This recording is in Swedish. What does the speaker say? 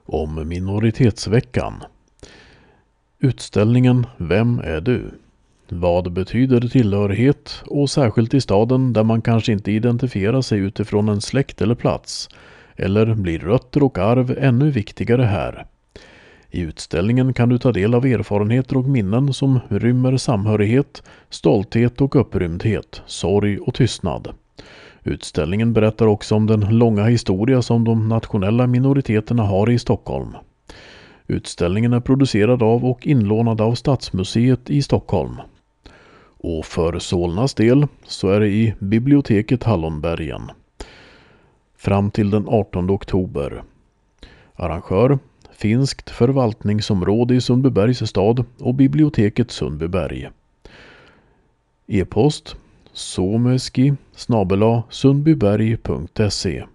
Om minoritetsveckan. Utställningen Vem är du? Vad betyder tillhörighet, och särskilt i staden där man kanske inte identifierar sig utifrån en släkt eller plats, eller blir rötter och arv ännu viktigare här? I utställningen kan du ta del av erfarenheter och minnen som rymmer samhörighet, stolthet och upprymdhet, sorg och tystnad. Utställningen berättar också om den långa historia som de nationella minoriteterna har i Stockholm. Utställningen är producerad av och inlånad av Stadsmuseet i Stockholm. Och för Solnas del så är det i biblioteket Hallonbergen. Fram till den 18 oktober. Arrangör: Finskt förvaltningsområde i Sundbybergs stad och biblioteket Sundbyberg. E-post: someski@sundbyberg.se